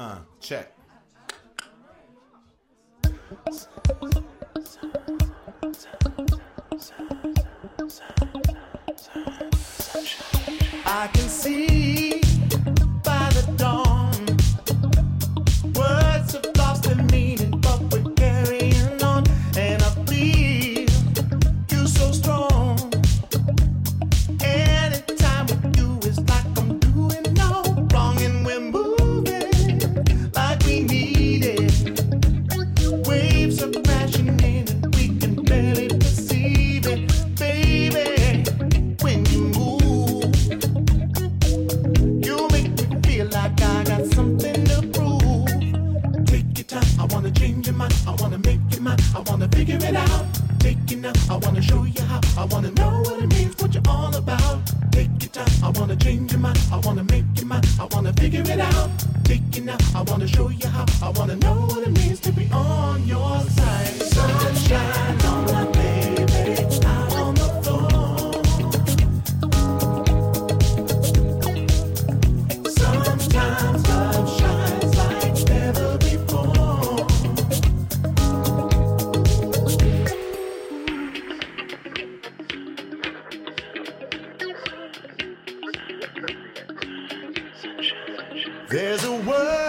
Check. I can see by the dawn words have lost their meaning, but we're carrying on, and I feel you so strong. Anytime with you is like I'm doing no wrong, and we're moving like we need it. Waves are crashing in and we can barely perceive it, baby. When you move, you make me feel like I got something to prove. Take your time, I wanna change your mind, I wanna make you mine, I wanna figure it out. Take it now, I wanna show you how, I wanna know what it means, what you're all about. Take your time, I wanna change your mind, I wanna make you mine, I wanna figure it out. Take it now, I wanna show you how, I wanna know what it means to be on your side. Sunshine on my baby, out on the floor. Sometimes love shines like never before. There's a word